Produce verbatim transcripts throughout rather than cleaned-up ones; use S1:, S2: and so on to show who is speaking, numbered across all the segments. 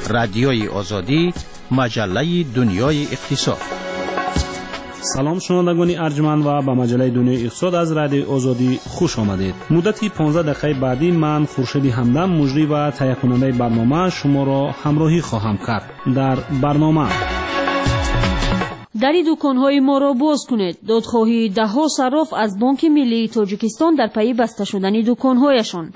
S1: رادیوی آزادی، مجله دنیای اقتصاد.
S2: سلام شنوندگان ارجمند و به مجله دنیای اقتصاد از رادیو آزادی خوش آمدید. مدتی پانزده دقیقه بعدی من خورشید همدم مجری و تهیه کننده برنامه شما را همراهی خواهم کرد. در برنامه
S3: دری دکان‌های ما را باز کنید. دادخواهی ده ها صراف از بانک ملی تاجیکستان در پی بسته شدن دکان‌هایشان.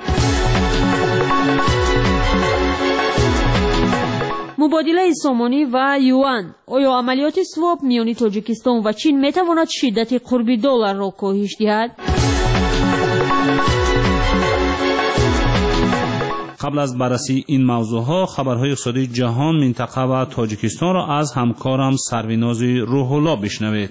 S3: مبادله سامانی و یوان. آیا عملیات سواپ میان تاجیکستان و چین میتواند شدت قرب دلار را کاهش دهد؟
S2: قبل از بررسی این موضوعها خبرهای اقتصادی جهان، منطقه و تاجیکستان را از همکارم سرویناز روح‌الله بشنوید.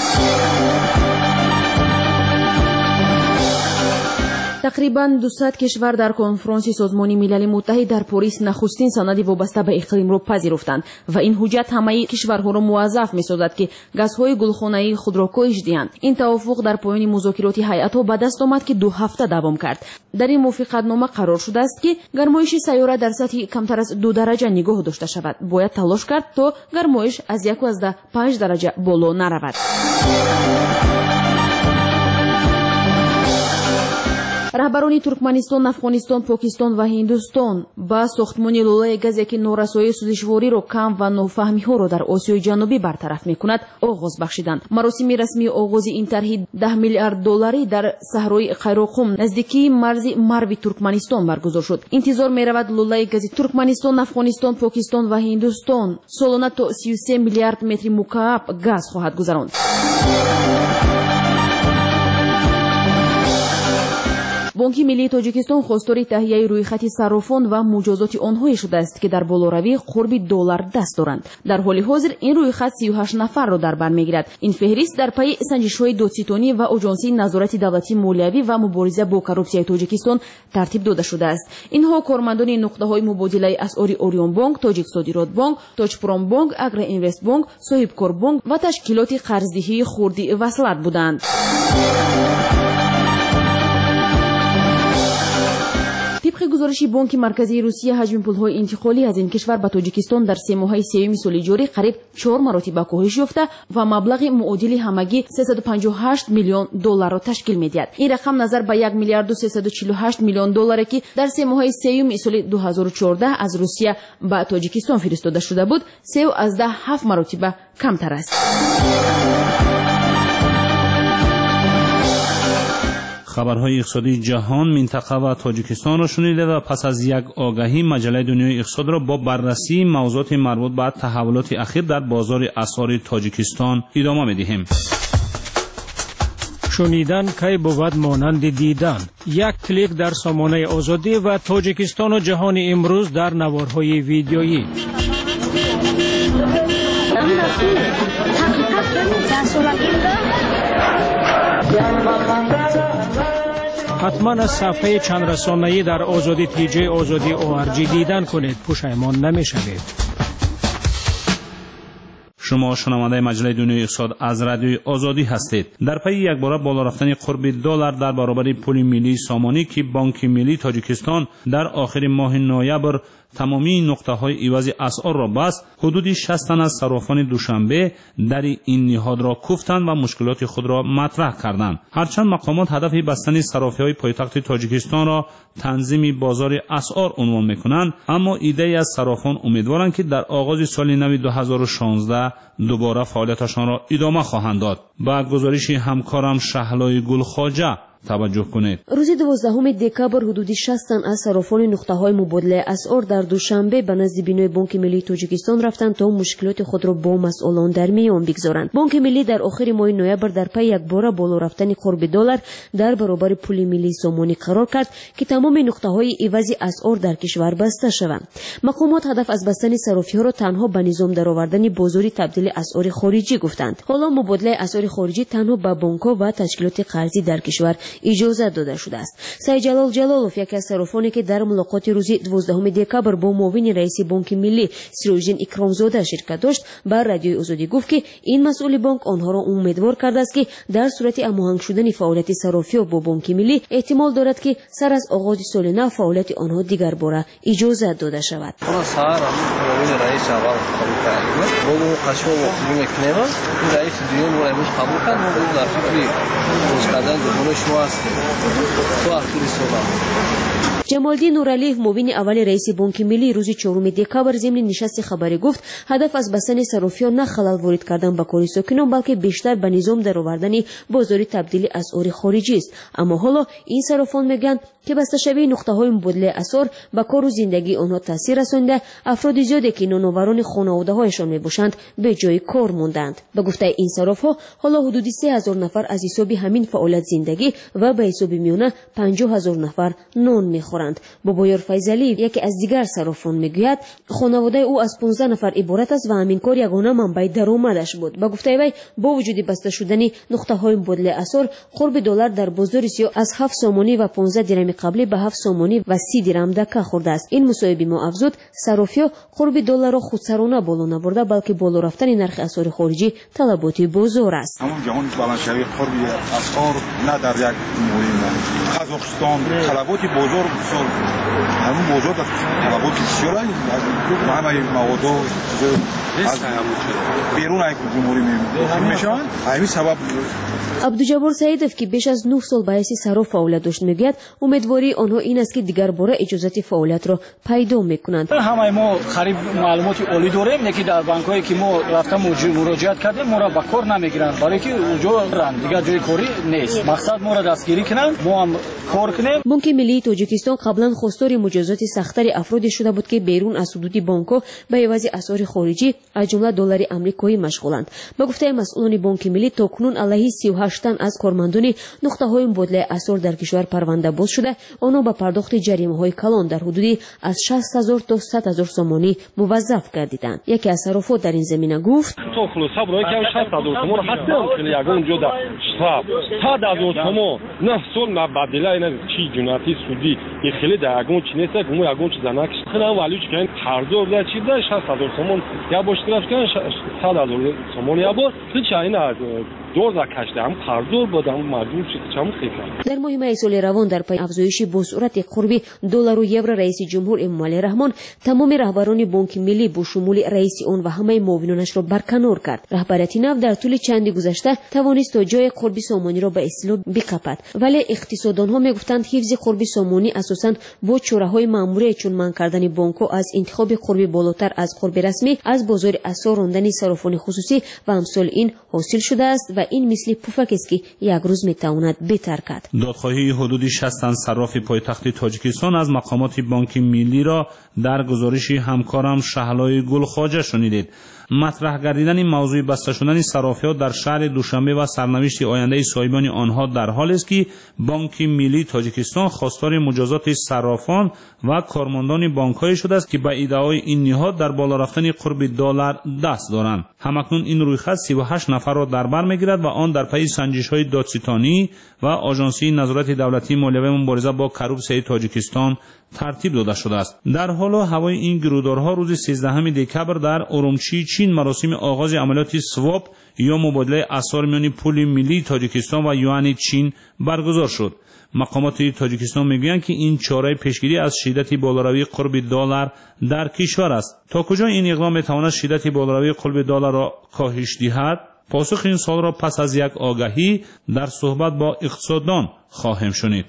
S4: تقریباً دویست کشور در کنفرانس سازمان ملل متحد در پاریس نخستین سندی وابسته به اقلیم را پذیرفتند و این حجت همه کشورها را موظف می‌سازد که گازهای گلخانه‌ای خود را کاهش دهند. این توافق در پایان مذاکرات هیئت‌ها به دست آمد که دو هفته دوام کرد. در این موافقتنامه قرار شده است که گرمایش سیاره در سطح کمتر از دو درجه نگاه داشته شود. باید تلاش کرد تا گرمایش از یک و پنج درجه بالا نرود. رهبران ترکمنستان، افغانستان، پاکستان و هندوستان با ساختمان لولای گازی که نورسایی سوزشواری را کم و نافهمی‌ها را در آسیای جنوبی برطرف می‌کند آغاز بخشیدند. مراسم رسمی آغاز این طرح ده میلیارد دلاری در صحرای قیراقم نزدیکی مرز مرو ترکمنستان برگزار شد. انتظار می‌رود لولای گازی ترکمنستان، افغانستان، پاکستان و هندوستان سالانه تا سی و سه میلیارد متر مکعب گاز خواهد گذراند. بانک ملی تاجیکستان خواستار تهیه رویخط صرافان و مجازات آنها شده است که در بالوروی قرب دلار دست دارند. در حال حاضر این رویخط سی و هشت نفر را در بر میگیرد. این فهرست در پی سنجش‌های دادستانی و آژانسی نظارت دولتی مالیوی و مبارزه با کروپسیای تاجیکستان ترتیب داده شده است. اینها کارمندان نقطه‌های مبادله اسعاری اوریون بانک، تاجیک صادرات بانک، تاجپرام بانک، اگرا اینوست بانک، صاحبکار بانک و تشکیلات قرضدهی خردی وصلت بودند. طبق گزارش بانک مرکزی روسیه حجم پول‌های انتقالی از این کشور به تاجیکستان در سه ماهه سوم سال جاری قریب چهار مرتبه کاهش یافته و مبلغ معادل همگی سیصد و پنجاه و هشت میلیون دلار را تشکیل می‌دهد. این رقم نظر به یک میلیارد و سیصد و چهل و هشت میلیون دلاری که در سه ماهه سوم سال دو هزار و چهارده از روسیه به تاجیکستان فرستاده شده بود، سه و از ده هفت مرتبه کمتر است.
S2: خبرهای اقتصادی جهان، منطقه و تاجیکستان را شنیده و پس از یک آگهی مجله دنیای اقتصاد را با بررسی موضوعات مربوط به تحولات اخیر در بازار اسعار تاجیکستان ادامه می‌دهیم.
S5: شنیدن کی بود مانند دیدن. یک کلیک در سامانه آزادی و تاجیکستان و جهان امروز در نوارهای ویدیویی. حتما از صفحه چند رسانه‌ای در آزادی تی جی آزادی او آر جی دیدن کنید، پشیمان نمی‌شوید.
S2: شما شنونده مجله دنیای اقتصاد از رادیوی آزادی هستید. در پی یک بار بالا رفتن قرب دلار در برابر پول ملی سامانی که بانک ملی تاجیکستان در آخر ماه نوامبر تمامی نقطه‌های عوض اسعار را بست، حدود شصت تن از صرافان دوشنبه در این نهاد را کوفتند و مشکلات خود را مطرح کردند. هرچند مقامات هدف بستن صرافی‌های پایتخت تاجیکستان را تنظیم بازار اسعار عنوان می‌کنند، اما ایده از صرافان امیدوارند که در آغاز سال نو دو هزار و شانزده دوباره فعالیتشان را ادامه خواهند داد. با گزارش همکارم شهلای گلخواجه توجه کنید.
S4: روز دوازدهم دکامبر حدود شصت تن از صرافان نقطه‌های مبادله اسعار در دوشنبه به نزد بینای بانک ملی تاجیکستان رفتند تا مشکلات خود را با مسئولان در میان بگذارند. بانک ملی در آخر ماه نوامبر در پی یک بار بالا رفتن قرب دلار در برابر پول ملی سامانی قرار کرد که تمام نقطه‌های عوض اسعار در کشور بسته شوند. مقامات هدف از بستن صرافی‌ها را تنها به نظام درآوردن بازاری تبدیل اسعار خارجی گفتند. حالا مبادله اسعار خارجی تنها با بانک‌ها و تشکیلات قرضی در کشور
S3: اجازت داده شده است. سید جلال جلالوف یکی از صرافانی که در ملاقات روز دوازدهم دکبر با معاون رئیس بانک ملی سیروژدین اکرامزاده شرکت داشت بر رادیوی آزادی گفت که این مسئول بانک آنها را امیدوار کرده است که در صورت هماهنگ شدن فعالیت صرافی‌ها با بانک ملی احتمال دارد که سر از آغاز سال نو فعالیت آنها دیگر باره اجازت داده شود. جمالدین نورعلیев معاون اول رئیس بانک ملی روز چهارم دکبر ضمن نشست خبری گفت هدف از بستن صرافیان نه خلل وارد کردن به کار ساکنان بلکه بیشتر به نظام درآوردن بازار تبدیل اسعار خارجی است. اما حالا این صرافان میگن که بسته شوی نقطه های مبادله اسعار به کار و زندگی آنها تاثیر رسانده، افراد زیادی که نانآوران خانواده هایشان میباشند به جای کار موندند. به گفته این صرافها حالا حدود سه هزار نفر از حساب همین فعالیت زندگی و به حساب میانه پنجاه هزار نفر نان میخورند. بابایار فیضلی یکی از دیگر صرافان میگوید خانواده او از پانزده نفر عبارت است و همین کار یگانه منبع درآمدش بود. به گفته وی با وجود بسته شدن نقطه های مبادله اسعار قرب دلار در بازار سیاه از هفت سومانی و پانزده درهم قبلی به هفت سومانی و سی درهم دکه خورده است. این مصاحبه ما افزود صرافی‌ها قرب دلار را خودسرانه بالا نبرده بلکه بالا رفتن نرخ اسعار خارجی طلبات بازار است.
S6: همون جهان بالانشوی قرب اسعار نه در یک مورد قزاقستان طلبات بازار بسیار همون بازار طلبات بسیار است. همه مواد از بیرون از جمهوری میشن. همین سبب
S3: عبدالجبار سعیدов که بیش از نه سال به حیث صراف فعالیت داشت میگوید امیدواری آنها این است که دیگر باره اجازت فعالیت را پیدا میکنند.
S7: همه ما خرید معلومات عالی داریم یکی در بانک‌هایی که ما رفتم مراجعت کردیم ما را به کار نمیگیرند برای که اونجا رند دیگر جای کاری نیست. مقصد ما را دستگیری کنند ما هم کار کنیم.
S3: بانک ملی تاجیکستان قبلا خواستار مجازات سخت‌تر افرادی شده بود که بیرون از حدود بانک‌ها به عوض اسعار خارجی از جمله دلار آمریکایی مشغولند. به گفته مسئولان بانک ملی تاکنون علیه سی و هشت تن از کارمندان نقطه‌های مبادله اسعار در کشور پرونده باز شده آنها به پرداخت جریمه‌های کلان در حدود از شصت هزار تا صد هزار سومانی موظف گردیدند. یکی از صرافان در این زمینه گفت
S8: تو خلاصه برای که شصت هزار تومان حتی کنه یگان جدا شراب صد هزار تومان نه سال مبادله اینا چی جناتی سودی یه خیلی در یگان چی نیست گمو یگان چی زنک خیلی ولیش که قرض ولا چی ده شصت هزار تومان یا باش طرف که صد هزار تومان یا باش هیچ اینا دور را کشیدم قرض بودم مجبور شدم چم خیلی.
S3: در ماه می سال روان در پی افزایش با سرعت قربی دلار و یورو رئیس جمهور امامعلی رحمان تمام رهبران بانک ملی با شمول رئیس آن و همه معاونانش را برکنار کرد. رهبریت نو در طول چند گذشته توانست تا جای قربی سامانی را به اصلاح بقپد ولی اقتصاددانها میگفتند حفظ قربی سامانی اساساً با چاره‌های ماموری چون من کردن بانک‌ها از انتخاب قربی بالاتر از قرب رسمی از بازار اسعار راندن صرافان خصوصی و امثال این حاصل شده است و این مثل پفک است که یک روز میتواند بهتر کند.
S2: دادخواهی حدود شصت تن صراف پایتخت تاجیکستان از مقامات بانک ملی را در گزارش همکارم شهلای گلخواجه شنیدید. مطرح گردیدن این موضوع بسته شدن صرافی‌ها در شهر دوشنبه و سرنوشت آینده صاحبان آنها در حالی است که بانک ملی تاجیکستان خواستار مجازات صرافان و کارمندان بانک‌های شده است که به ایده‌های این نهاد در بالا رفتن قرب دلار دست دارند. همکنون این رویخط سی و هشت نفر را در بر می‌گیرد و آن در پی سنجش‌های دادستانی و آژانسی نظارت دولتی مالیه و مبارزه با کروپسیون تاجیکستان ترتیب داده شده است. در حال هوای این گرودارها روز سیزدهم دکبر در ارومچی چین مراسم آغاز عملیات سواپ یا مبادله اسعار میان پول ملی تاجیکستان و یوان چین برگزار شد. مقامات تاجیکستان میگویند که این چاره پیشگیری از شدت بالاروی قرب دلار در کشور است. تا کجا این اقدام میتواند شدت بالاروی قرب دلار را کاهش دهد؟ پاسخ این سوال را پس از یک آگهی در صحبت با اقتصاددان خواهیم شنید.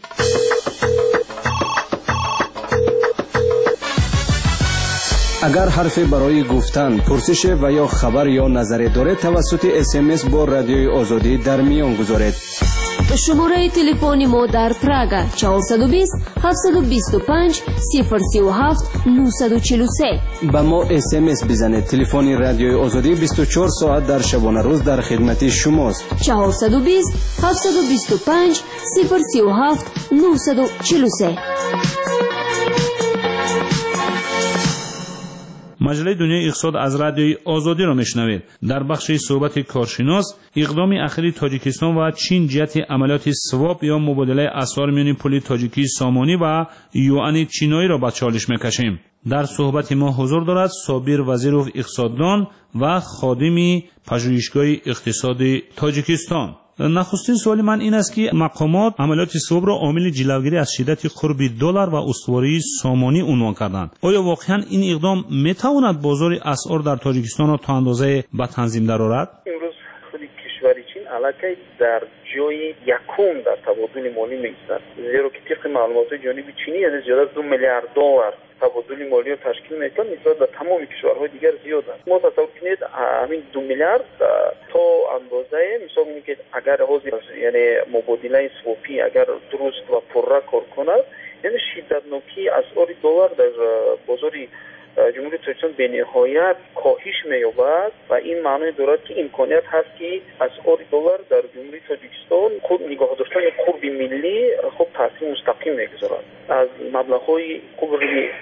S9: اگر حرفی برای گفتن، پرسش و یا خبر یا نظری دارید توسط اس ام اس با رادیوی آزادی در میان گذارید.
S3: شماره تلفن ما در پراگ چهارصد و بیست هفتصد و بیست و پنج صفر سی و هفت نهصد و چهل و سه.
S9: با ما اس ام اس بزنید. تلفن رادیوی آزادی بیست و چهار ساعت در شبانه روز در خدمت شماست.
S3: چهارصد و بیست هفتصد و بیست و پنج صفر سی و هفت نهصد و چهل و سه.
S2: مجله دنیای اقتصاد از رادیوی آزادی را میشنوید. در بخش صحبت کارشناس اقدام اخیر تاجیکستان و چین جهت عملیات سواپ یا مبادله اسعار میان پول تاجیکی سامانی و یوان چینایی را به چالش میکشیم. در صحبت ما حضور دارد صابر وزیرov اقتصاددان و خادم پژوهشگاه اقتصادی تاجیکستان. نخستین سوال من این است که مقامات عملیات سواب را عامل جلوگیری از شدت قرب دلار و استواری سامانی عنوان کردند. آیا واقعا این اقدام میتواند بازار اسعار در تاجیکستان را تا اندازه به تنظیم درآورد؟
S10: امروز خود کشور چین علاقه در جای یکم در تبادل مالی می‌ایستد، زیرا که طبق معلومات جانبی چینی یعنی زیاد از دو میلیارد دلار تبادل مالی رو تشکیل میکنه، نسبت به تمام کشورهای دیگر زیاد است. ما تصور کنید همین دو میلیارد تا اندازه مثال میگه که اگر حاضر یعنی مبادله سواپی اگر درست و پررا کار کند، یعنی شدتناکی اسعار دلار در بازار جمهوری تاجیکستان به نهایت کاهش می‌یابد و این معنی دارد که امکانیت هست که اسعار دلار در جمهوری تاجیکستان خود نگاه داشتن قرب ملی خود تاثیر مستقیم می‌گذارد. از مبلغ‌های قرب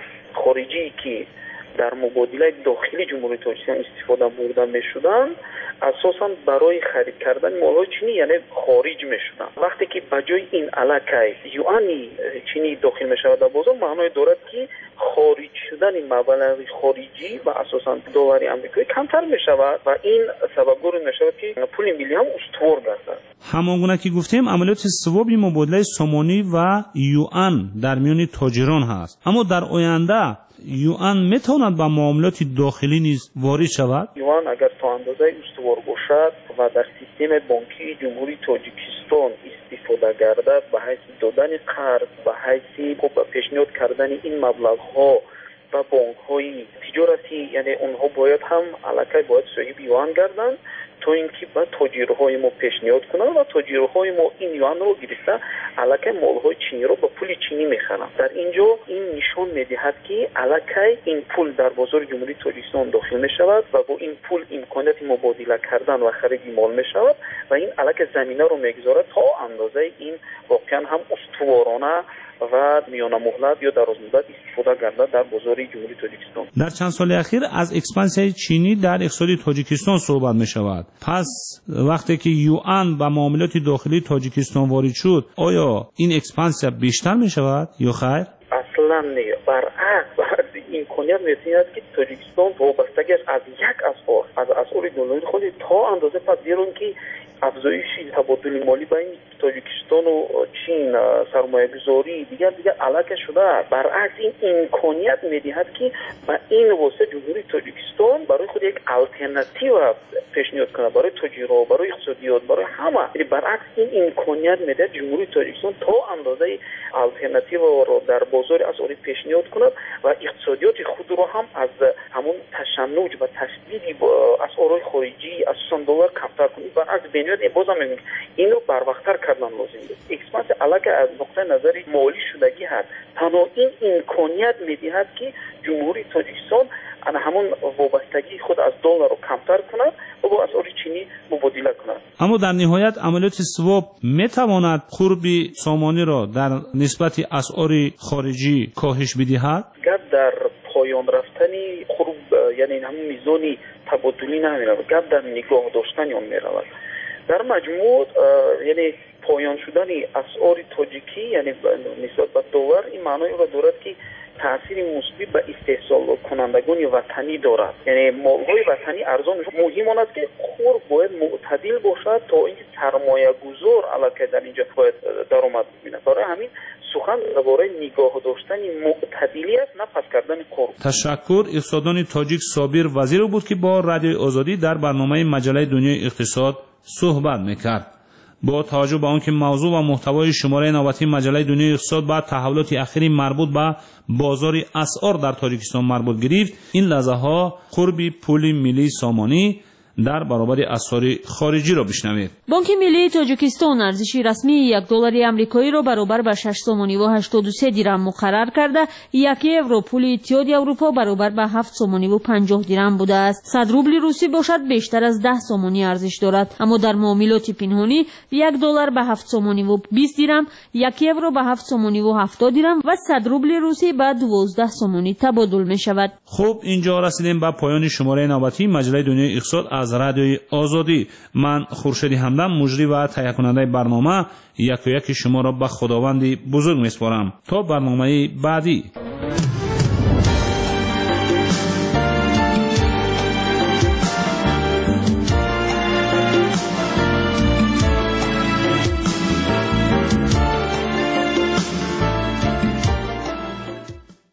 S10: خارجی که در مبادله داخلی جمهوری تاجیکستان استفاده برده می‌شدند اساساً برای خرید کردن مال‌های چینی یعنی خارج می‌شدند. وقتی که بجای این علاقه یوانی چینی داخل می‌شود در بازار، معنی دارد که خارج شدن مبلغ خارجی و اساساً دلار آمریکایی کمتر می‌شود و این سببگار می‌شود که پول ملی هم استوار گردد.
S2: همانگونه که گفتیم عملیات سواب مبادله سامانی و یوان در میان تاجران هست، اما در آینده یوان میتواند با معاملات داخلی نیز وارد شود؟
S10: یوان اگر تا اندازه استوار باشد و در سیستم بانکی جمهوری تاجیکستان استفاده گردد به حیث دادن قرض، به حیث پیشنهاد کردن این مبلغ‌ها و بانک‌های تجارتی، یعنی اونها باید هم علاقه باید صاحب یوان گردند تا اینکه با تاجرهای ما پیشنهاد کنند و تاجرهای ما این یوان رو گرفته علاقه مال‌های چینی رو با پول چینی می‌خرند. در اینجا این نشان می‌دهد که علاقه این پول در بازار جمهوری تاجیکستان داخل می‌شود و با این پول امکانات مبادله کردن و خرید مال می‌شود و این علاقه زمینه رو می‌گذارد تا اندازه این واقعا هم استوارانه و میانه مهلت یا دراز مدت استفاده گردد در بازار جمهوری تاجیکستان.
S2: در چند سال اخیر از اکسپانسیون چینی در اقتصاد تاجیکستان صحبت می شود. پس وقتی که یوان و معاملات داخلی تاجیکستان وارد شد، آیا این اکسپانسیون بیشتر می شود یا خیر؟
S10: اصلا نه، برعکس امکانیت می‌رسد که تاجیکستان وابستگی از یک اسعار از اسعار دلاری خود تا اندازه پذیرون که افزایش تبادل مالی بین تاجیکستان و چین، سرمایه‌گذاری دیگر دیگر علاقه شده. برعکس این امکانیت می‌دهد که با این واسه جمهوری تاجیکستان برای خود یک آلترناتیو پیشنهاد کنه برای تجارت، برای اقتصادیات، برای همه. یعنی برعکس این امکانیت می‌دهد جمهوری تاجیکستان تا اندازه آلترناتیو رو در بازار اسعاری پیشنهاد کند و اقتصادیات خود رو هم از همون تشنج و تشدید اسعار خارجی اساساً دلار کمتر کنید. برعکس بنیاد بازم میگم اینو بر وقت‌تر کردن لازم است. اکسپانس علاقه از نقطه نظر مالی شدگی هست. تنها این امکانیت می‌دهد که جمهوری تاجیکستان انا همون وابستگی خود از دلار رو کمتر کند و با اسعار چینی مبادله کند.
S2: اما در نهایت عملیات سواب میتواند قرب سامانی را در نسبت اسعار خارجی کاهش بدهد؟
S10: گپ در پایان رفتن قرب یعنی همون میزان تبادلی نمیرود، گپ در نگاه داشتن اون میرود. در مجموع یعنی پایان شدن اسعار تاجیکی یعنی نسبت به دلار این معنی را دارد که تاثیر مثبت به استحصال کنندگان وطنی دارد. یعنی مال‌های وطنی ارزان مهم آن است که خور باید معتدل باشد تا اینکه سرمایه گذار علاقه در اینجا باید درآمد ببیند. برای همین سخن درباره نگاه داشتن معتدلی است، نه پس کردن قرب.
S2: تشکر. اقتصاددان تاجیک صابر وزیر بود که با رادیو آزادی در برنامه مجله دنیای اقتصاد صحبت میکرد. با توجه به آنکه موضوع و محتوای شماره نوبتی مجله دنیای اقتصاد بعد تحولات اخیری مربوط به بازار اسعار در تاجیکستان مربوط گرفت، این لحظه ها قرب پول ملی سامانی در برابر اسعار خارجی را بشنوید.
S3: بانک ملی تاجیکستان ارزش رسمی یک دلار آمریکایی را برابر به شش سومانی و هشتاد و سه درهم مقرر کرده، یک یورو پول اتحادیه اروپا برابر به هفت سومانی و پنجاه درهم بوده است. صد روبل روسی باشد بیشتر از ده سومانی ارزش دارد، اما در معاملات پنهانی یک دلار به هفت سومانی و بیست درهم، یک یورو به هفت سومانی و هفتاد درهم و صد روبل روسی به دوازده سومانی تبادل می شود.
S2: خب اینجا رسیدیم به پایان شماره نوبتی مجله دنیای اقتصاد از رادیوی آزادی. من خورشید همدم مجری و تهیه کننده برنامه یک و یک شما را به خداوند بزرگ میسپارم. تا برنامه بعدی.